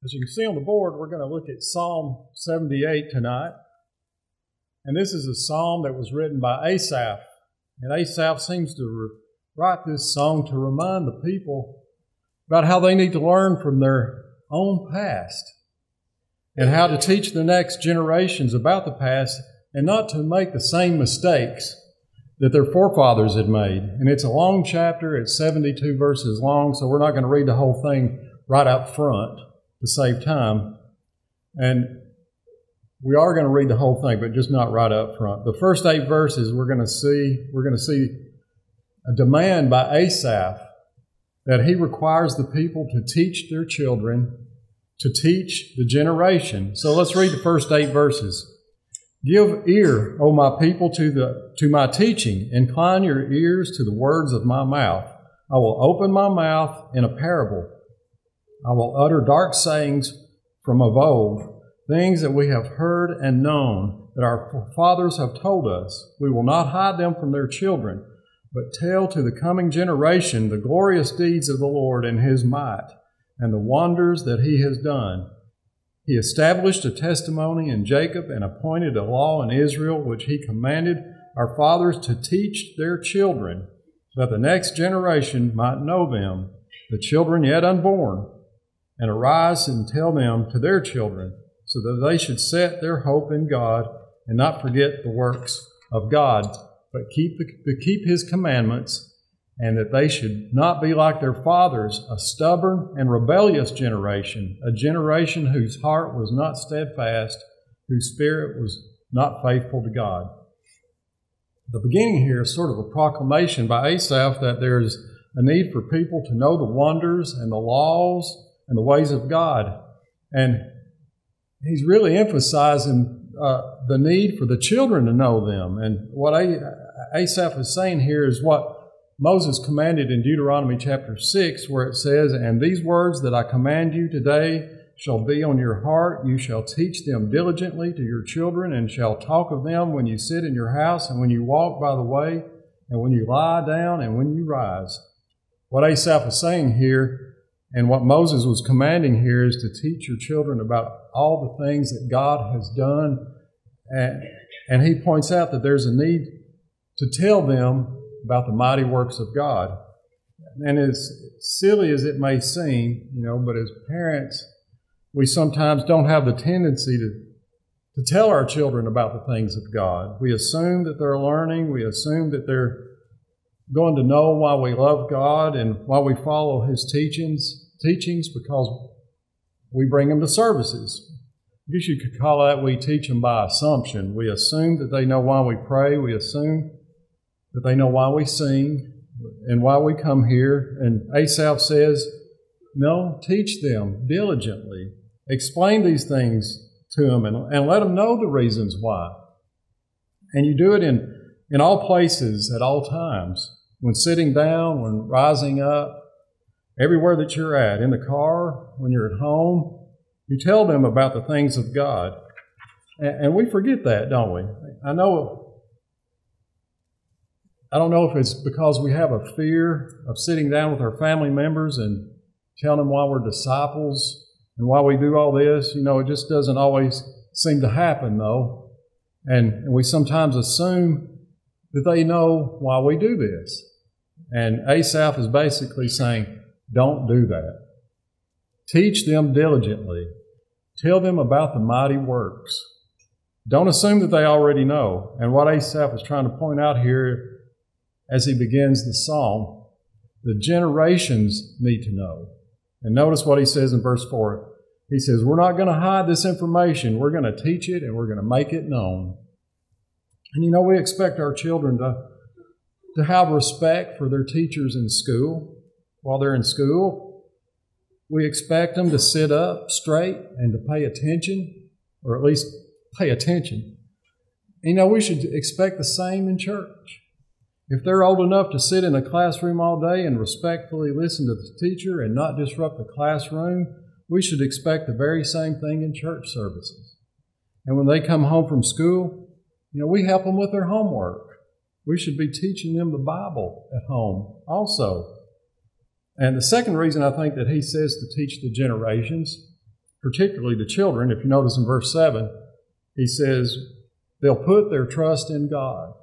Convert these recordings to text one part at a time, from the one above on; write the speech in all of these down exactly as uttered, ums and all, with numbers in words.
As you can see on the board, we're going to look at Psalm seventy-eight tonight. And this is a psalm that was written by Asaph. And Asaph seems to re- write this song to remind the people about how they need to learn from their own past and how to teach the next generations about the past and not to make the same mistakes that their forefathers had made. And it's a long chapter. It's seventy-two verses long, so we're not going to read the whole thing right up front to save time. And we are going to read the whole thing, but just not right up front. The first eight verses we're going to see, we're going to see a demand by Asaph that he requires the people to teach their children, to teach the generation. So let's read the first eight verses. Give ear, O my people, to the to my teaching. Incline your ears to the words of my mouth. I will open my mouth in a parable. I will utter dark sayings from of old, things that we have heard and known, that our fathers have told us. We will not hide them from their children, but tell to the coming generation the glorious deeds of the Lord and His might, and the wonders that He has done. He established a testimony in Jacob and appointed a law in Israel, which He commanded our fathers to teach their children, that the next generation might know them, the children yet unborn, and arise and tell them to their children, so that they should set their hope in God and not forget the works of God, but keep the, but keep His commandments, and that they should not be like their fathers, a stubborn and rebellious generation, a generation whose heart was not steadfast, whose spirit was not faithful to God. The beginning here is sort of a proclamation by Asaph that there's a need for people to know the wonders and the laws and the ways of God. And he's really emphasizing uh, the need for the children to know them. And what Asaph is saying here is what Moses commanded in Deuteronomy chapter six, where it says, "And these words that I command you today shall be on your heart. You shall teach them diligently to your children, and shall talk of them when you sit in your house, and when you walk by the way, and when you lie down, and when you rise." What Asaph is saying here, and what Moses was commanding here, is to teach your children about all the things that God has done. And, and he points out that there's a need to tell them about the mighty works of God. And as silly as it may seem, you know, but as parents, we sometimes don't have the tendency to, to tell our children about the things of God. We assume that they're learning. We assume that they're going to know why we love God and why we follow His teachings. teachings because we bring them to services. I guess you could call that we teach them by assumption. We assume that they know why we pray. We assume that they know why we sing and why we come here. And Asaph says, no, teach them diligently. Explain these things to them and, and let them know the reasons why. And you do it in, in all places at all times. When sitting down, when rising up, everywhere that you're at, in the car, when you're at home, you tell them about the things of God. And, and we forget that, don't we? I know, I don't know if it's because we have a fear of sitting down with our family members and telling them why we're disciples and why we do all this. You know, it just doesn't always seem to happen, though. And, and we sometimes assume that they know why we do this. And Asaph is basically saying, don't do that. Teach them diligently. Tell them about the mighty works. Don't assume that they already know. And what Asaph is trying to point out here as he begins the psalm, the generations need to know. And notice what he says in verse four. He says, we're not going to hide this information. We're going to teach it and we're going to make it known. And you know, we expect our children to, to have respect for their teachers in school. While they're in school, we expect them to sit up straight and to pay attention, or at least pay attention. You know, we should expect the same in church. If they're old enough to sit in a classroom all day and respectfully listen to the teacher and not disrupt the classroom, we should expect the very same thing in church services. And when they come home from school, you know, we help them with their homework. We should be teaching them the Bible at home also. And the second reason I think that he says to teach the generations particularly the children. If you notice in verse seven, he says, they'll put their trust in God.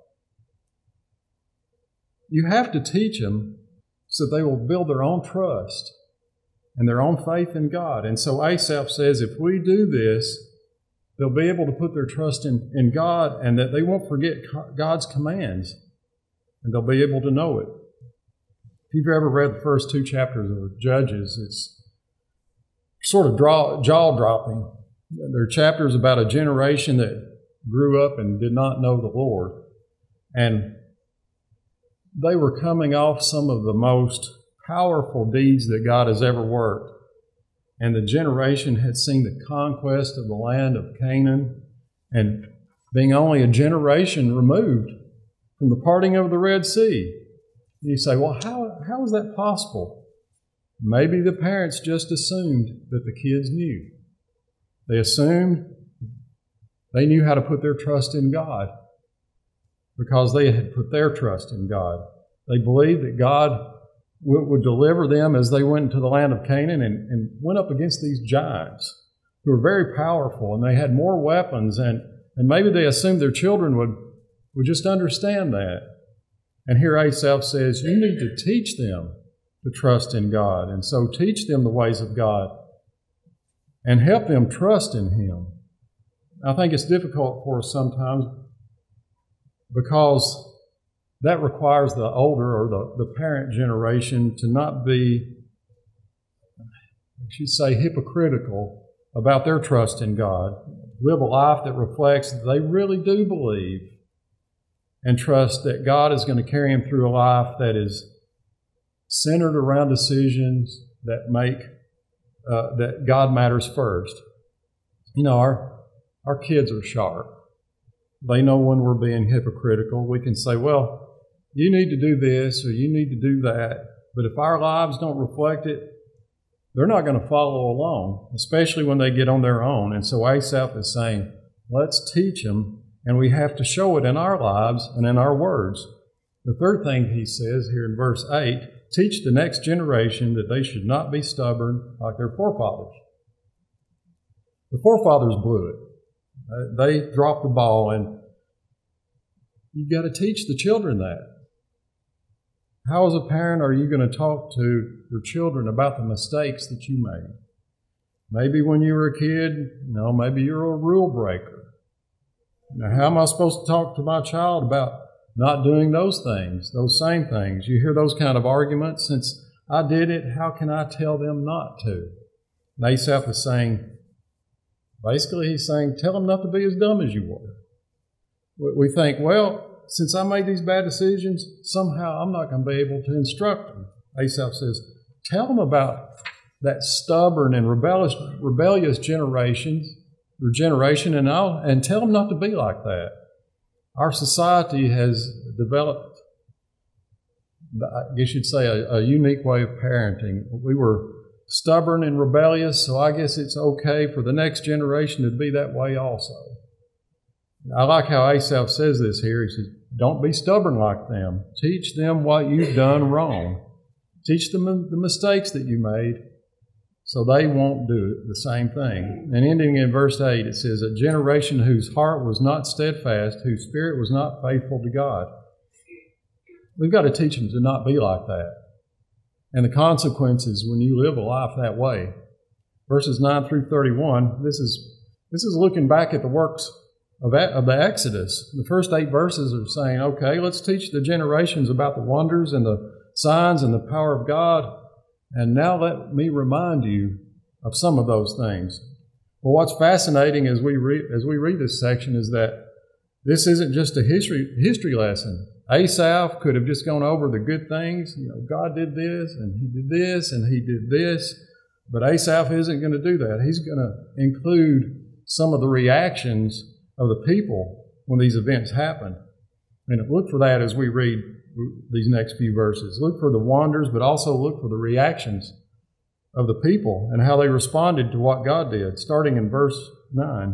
You have to teach them so they will build their own trust and their own faith in God. And so Asaph says, if we do this, they'll be able to put their trust in, in God, and that they won't forget God's commands, and they'll be able to know it. If you've ever read the first two chapters of Judges, it's sort of draw, jaw-dropping. They're chapters about a generation that grew up and did not know the Lord. And they were coming off some of the most powerful deeds that God has ever worked. And the generation had seen the conquest of the land of Canaan, and being only a generation removed from the parting of the Red Sea. You say, well, how, how is that possible? Maybe the parents just assumed that the kids knew. They assumed they knew how to put their trust in God because they had put their trust in God. They believed that God would, would deliver them as they went into the land of Canaan and, and went up against these giants who were very powerful, and they had more weapons, and, and maybe they assumed their children would, would just understand that. And here Asaph says, you need to teach them to trust in God. And so teach them the ways of God and help them trust in Him. I think it's difficult for us sometimes because that requires the older or the, the parent generation to not be, I should say, hypocritical about their trust in God. Live a life that reflects that they really do believe and trust that God is going to carry them through a life that is centered around decisions that make, uh, that God matters first. You know, our, our kids are sharp. They know when we're being hypocritical. We can say, well, you need to do this or you need to do that. But if our lives don't reflect it, they're not going to follow along, especially when they get on their own. And so Asaph is saying, let's teach them. And we have to show it in our lives and in our words. The third thing he says here in verse eight, teach the next generation that they should not be stubborn like their forefathers. The forefathers blew it. They dropped the ball, and you've got to teach the children that. How, as a parent, are you going to talk to your children about the mistakes that you made? Maybe when you were a kid, you know, maybe you're a rule breaker. Now, how am I supposed to talk to my child about not doing those things, those same things? You hear those kind of arguments. Since I did it, how can I tell them not to? And Asaph is saying, basically he's saying, tell them not to be as dumb as you were. We think, well, since I made these bad decisions, somehow I'm not going to be able to instruct them. Asaph says, tell them about that stubborn and rebellious, rebellious generations, or generation, and I'll, and tell them not to be like that. Our society has developed, I guess you'd say, a, a unique way of parenting. We were stubborn and rebellious, so I guess it's okay for the next generation to be that way also. I like how Asaph says this here. He says, don't be stubborn like them. Teach them what you've done wrong. Teach them the mistakes that you made so they won't do the same thing. And ending in verse eight, it says, a generation whose heart was not steadfast, whose spirit was not faithful to God. We've got to teach them to not be like that. And the consequences when you live a life that way. Verses nine through thirty-one, this is this is looking back at the works of, of the Exodus. The first eight verses are saying, okay, let's teach the generations about the wonders and the signs and the power of God. And now let me remind you of some of those things. Well, what's fascinating as we read, as we read this section is that this isn't just a history history lesson. Asaph could have just gone over the good things. You know, God did this, and he did this, and he did this. But Asaph isn't going to do that. He's going to include some of the reactions of the people when these events happen. And look for that as we read these next few verses. Look for the wonders, but also look for the reactions of the people and how they responded to what God did, starting in verse nine.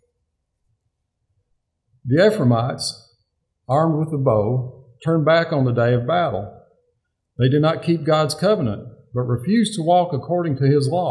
The Ephraimites, armed with the bow, turned back on the day of battle. They did not keep God's covenant, but refused to walk according to His law.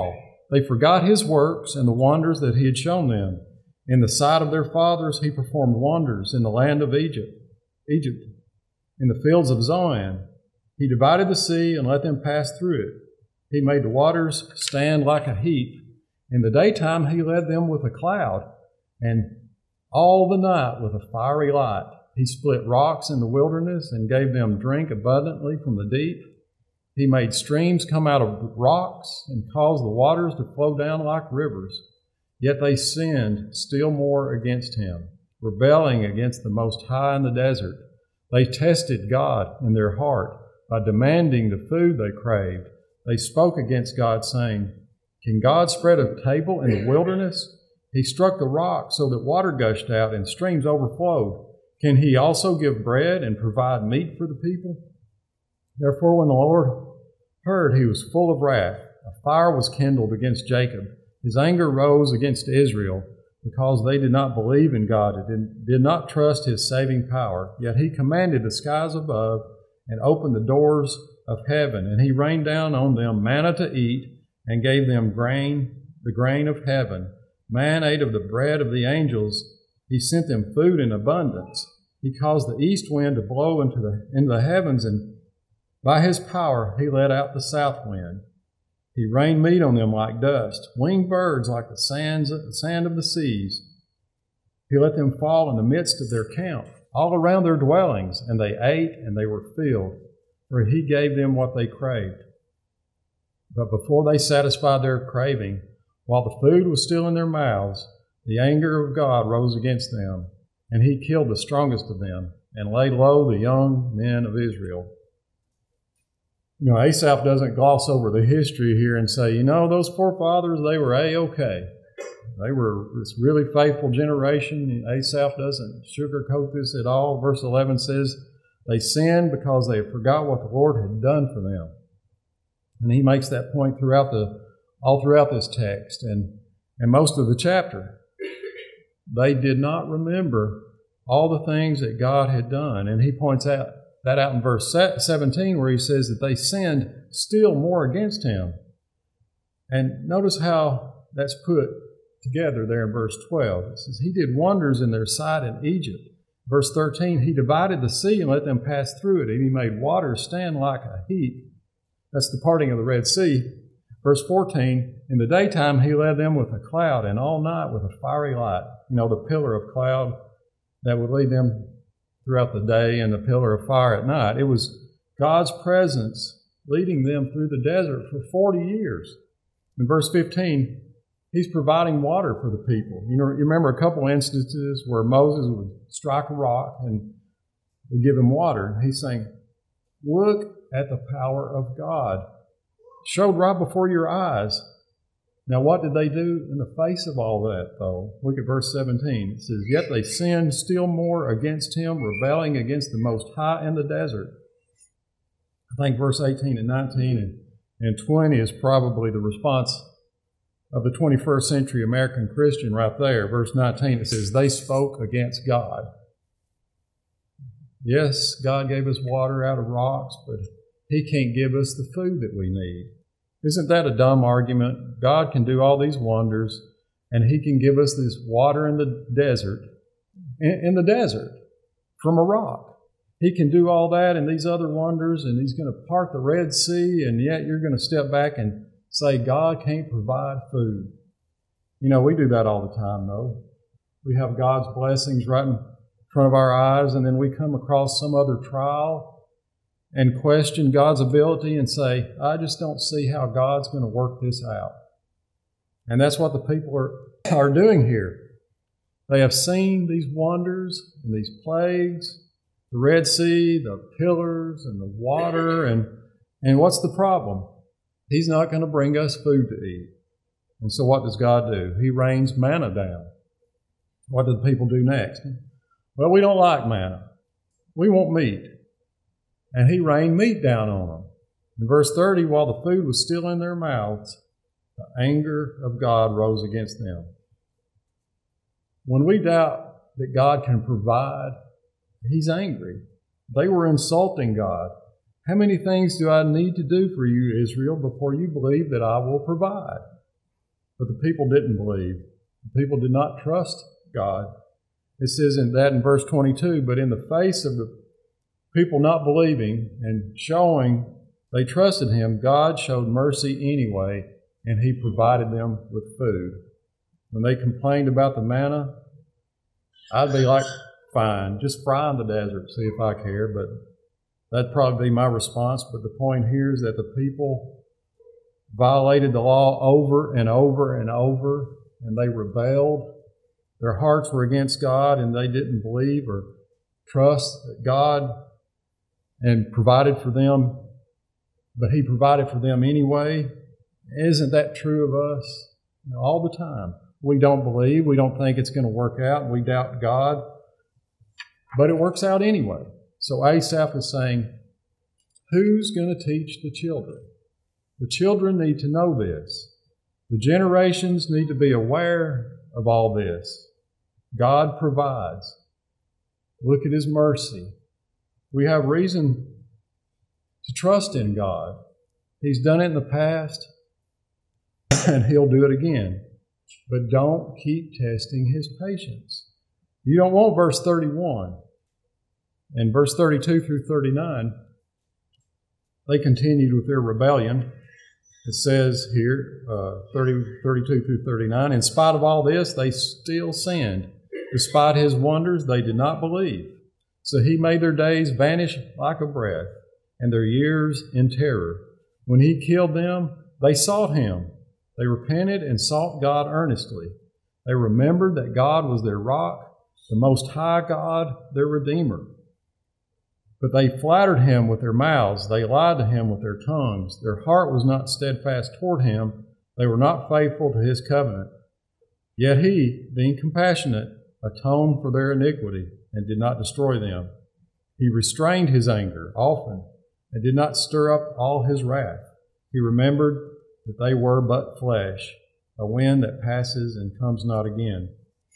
They forgot his works and the wonders that he had shown them. In the sight of their fathers, he performed wonders in the land of Egypt, Egypt, in the fields of Zoan. He divided the sea and let them pass through it. He made the waters stand like a heap. In the daytime, he led them with a cloud, and all the night with a fiery light. He split rocks in the wilderness and gave them drink abundantly from the deep. He made streams come out of rocks and caused the waters to flow down like rivers. Yet they sinned still more against him, rebelling against the Most High in the desert. They tested God in their heart by demanding the food they craved. They spoke against God, saying, "Can God spread a table in the wilderness? He struck the rock so that water gushed out and streams overflowed. Can he also give bread and provide meat for the people?" Therefore, when the Lord heard, he was full of wrath. A fire was kindled against Jacob. His anger rose against Israel because they did not believe in God and did not trust his saving power. Yet he commanded the skies above and opened the doors of heaven, and he rained down on them manna to eat and gave them grain, the grain of heaven. Man ate of the bread of the angels. He sent them food in abundance. He caused the east wind to blow into the, into the heavens, and by his power he let out the south wind. He rained meat on them like dust, winged birds like the sands, the sand of the seas. He let them fall in the midst of their camp, all around their dwellings, and they ate and they were filled, for he gave them what they craved. But before they satisfied their craving, while the food was still in their mouths, the anger of God rose against them, and he killed the strongest of them and laid low the young men of Israel. You know, Asaph doesn't gloss over the history here and say, you know, those forefathers, they were A-okay. They were this really faithful generation. Asaph doesn't sugarcoat this at all. Verse eleven says, they sinned because they forgot what the Lord had done for them. And he makes that point throughout the, all throughout this text and, and most of the chapter. They did not remember all the things that God had done. And he points out that out in verse seventeen, where he says that they sinned still more against him. And notice how that's put together there in verse twelve. It says, he did wonders in their sight in Egypt. Verse thirteen, he divided the sea and let them pass through it, and he made waters stand like a heap. That's the parting of the Red Sea. Verse fourteen, in the daytime he led them with a cloud, and all night with a fiery light. You know, the pillar of cloud that would lead them throughout the day and the pillar of fire at night. It was God's presence leading them through the desert for forty years. In verse fifteen, he's providing water for the people. You know, you remember a couple instances where Moses would strike a rock and would give him water. He's saying, look at the power of God, showed right before your eyes. Now, what did they do in the face of all that, though? Look at verse seventeen. It says, yet they sinned still more against him, rebelling against the Most High in the desert. I think verse eighteen and nineteen and, and twenty is probably the response of the twenty-first century American Christian right there. Verse nineteen, it says, they spoke against God. Yes, God gave us water out of rocks, but he can't give us the food that we need. Isn't that a dumb argument? God can do all these wonders, and he can give us this water in the desert, in, in the desert, from a rock. He can do all that and these other wonders, and he's going to part the Red Sea, and yet you're going to step back and say God can't provide food. You know, we do that all the time, though. We have God's blessings right in front of our eyes, and then we come across some other trial and question God's ability and say, I just don't see how God's going to work this out. And that's what the people are, are doing here. They have seen these wonders and these plagues, the Red Sea, the pillars and the water, and, and what's the problem? He's not going to bring us food to eat. And so what does God do? He rains manna down. What do the people do next? Well, we don't like manna. We want meat. And he rained meat down on them. In verse thirty, while the food was still in their mouths, the anger of God rose against them. When we doubt that God can provide, he's angry. They were insulting God. How many things do I need to do for you, Israel, before you believe that I will provide? but the people didn't believe. The people did not trust God. It says in that in verse twenty-two, but in the face of the people not believing and showing they trusted him, God showed mercy anyway, and he provided them with food. When they complained about the manna, I'd be like, fine, just fry in the desert, see if I care, but that'd probably be my response. But the point here is that the people violated the law over and over and over, and they rebelled. Their hearts were against God, and they didn't believe or trust that God and provided for them, but he provided for them anyway. Isn't that true of us? You know, all the time. We don't believe, we don't think it's going to work out, we doubt God, but it works out anyway. So Asaph is saying, who's going to teach the children? The children need to know this. The generations need to be aware of all this. God provides. Look at his mercy. We have reason to trust in God. He's done it in the past, and he'll do it again. But don't keep testing his patience. You don't want verse thirty-one. And verse thirty-two through thirty-nine, they continued with their rebellion. It says here, uh, thirty, thirty-two through thirty-nine, in spite of all this, they still sinned. Despite his wonders, they did not believe. So he made their days vanish like a breath, and their years in terror. When he killed them, they sought him. They repented and sought God earnestly. They remembered that God was their rock, the Most High God, their Redeemer. But they flattered him with their mouths. They lied to him with their tongues. Their heart was not steadfast toward him. They were not faithful to his covenant. Yet he, being compassionate, atoned for their iniquity and did not destroy them. He restrained his anger often and did not stir up all his wrath. He remembered that they were but flesh, a wind that passes and comes not again.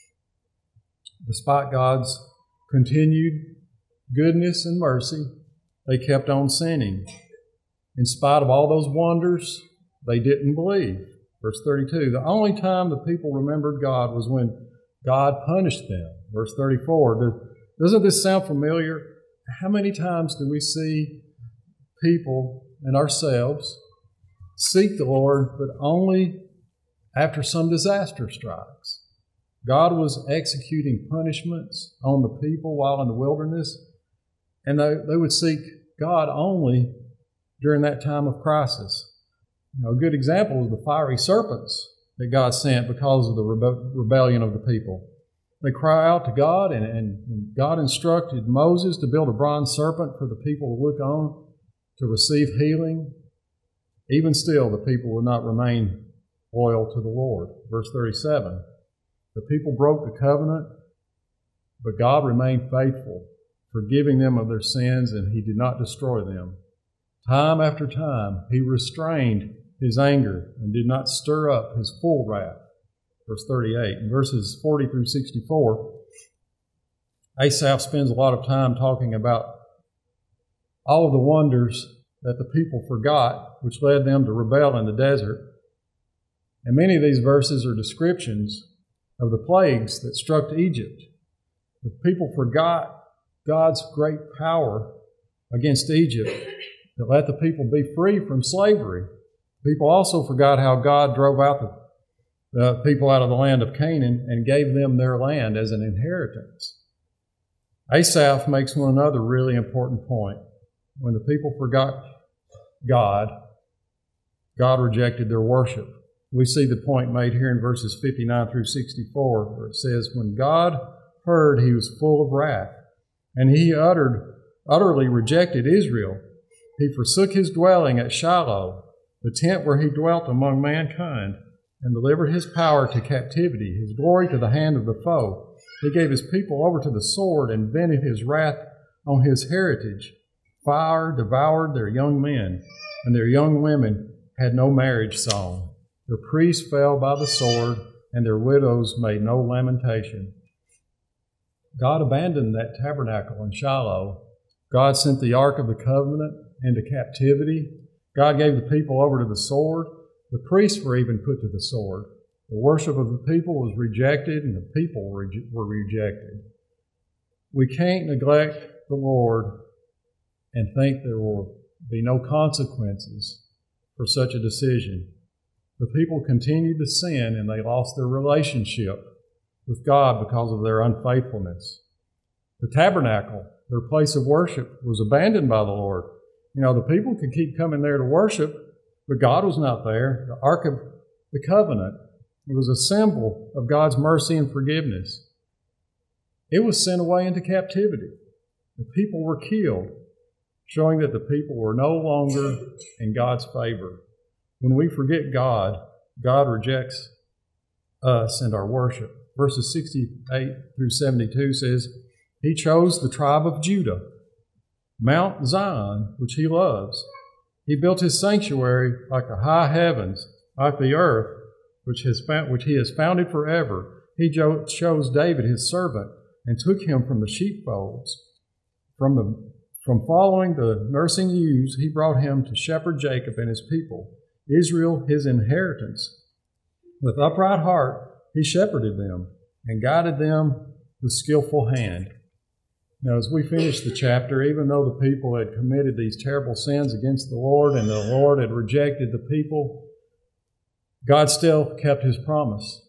Despite God's continued goodness and mercy, they kept on sinning. In spite of all those wonders, they didn't believe. Verse thirty-two, the only time the people remembered God was when God punished them. Verse thirty-four, doesn't this sound familiar? How many times do we see people and ourselves seek the Lord, but only after some disaster strikes? God was executing punishments on the people while in the wilderness, and they, they would seek God only during that time of crisis. You know, a good example is the fiery serpents that God sent because of the rebe- rebellion of the people. They cry out to God, and, and God instructed Moses to build a bronze serpent for the people to look on, to receive healing. Even still, the people would not remain loyal to the Lord. Verse thirty-seven, the people broke the covenant, but God remained faithful, forgiving them of their sins, and he did not destroy them. Time after time, he restrained his anger and did not stir up his full wrath. Verse thirty-eight. In verses forty through sixty-four, Asaph spends a lot of time talking about all of the wonders that the people forgot, which led them to rebel in the desert. And many of these verses are descriptions of the plagues that struck Egypt. The people forgot God's great power against Egypt that let the people be free from slavery. People also forgot how God drove out the the people out of the land of Canaan and gave them their land as an inheritance. Asaph makes one another really important point. When the people forgot God, God rejected their worship. We see the point made here in verses fifty-nine through sixty-four, where it says, when God heard, he was full of wrath, and he uttered, utterly rejected Israel. He forsook his dwelling at Shiloh, the tent where he dwelt among mankind, and delivered his power to captivity, his glory to the hand of the foe. He gave his people over to the sword and vented his wrath on his heritage. Fire devoured their young men, and their young women had no marriage song. Their priests fell by the sword, and their widows made no lamentation. God abandoned that tabernacle in Shiloh. God sent the Ark of the Covenant into captivity. God gave the people over to the sword. The priests were even put to the sword. The worship of the people was rejected, and the people were rejected. We can't neglect the Lord and think there will be no consequences for such a decision. The people continued to sin, and they lost their relationship with God because of their unfaithfulness. The tabernacle, their place of worship, was abandoned by the Lord. You know, the people could keep coming there to worship, but God was not there. The Ark of the Covenant, it was a symbol of God's mercy and forgiveness. It was sent away into captivity. The people were killed, showing that the people were no longer in God's favor. When we forget God, God rejects us and our worship. Verses sixty-eight through seventy-two says, He chose the tribe of Judah, Mount Zion, which He loves. He built His sanctuary like the high heavens, like the earth, which, has found, which He has founded forever. He chose David, His servant, and took him from the sheepfolds. From, the, from following the nursing ewes, He brought him to shepherd Jacob and his people, Israel His inheritance. With upright heart, He shepherded them and guided them with skillful hand. Now, as we finish the chapter, even though the people had committed these terrible sins against the Lord and the Lord had rejected the people, God still kept His promise.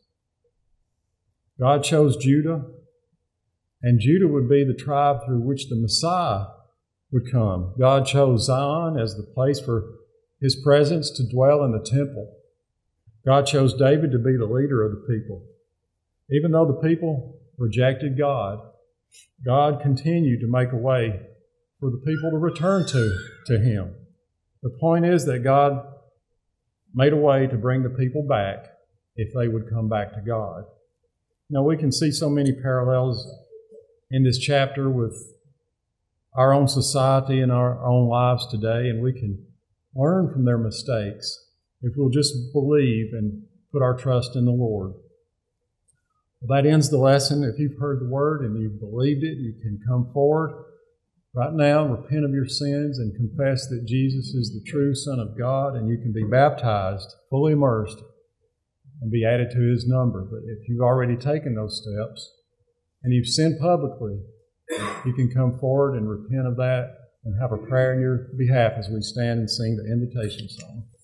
God chose Judah, and Judah would be the tribe through which the Messiah would come. God chose Zion as the place for His presence to dwell in the temple. God chose David to be the leader of the people. Even though the people rejected God, God continued to make a way for the people to return to, to Him. The point is that God made a way to bring the people back if they would come back to God. Now, we can see so many parallels in this chapter with our own society and our own lives today, and we can learn from their mistakes if we'll just believe and put our trust in the Lord. Well, that ends the lesson. If you've heard the word and you've believed it, you can come forward right now, repent of your sins, and confess that Jesus is the true Son of God, and you can be baptized, fully immersed, and be added to His number. But if you've already taken those steps and you've sinned publicly, you can come forward and repent of that and have a prayer in your behalf as we stand and sing the invitation song.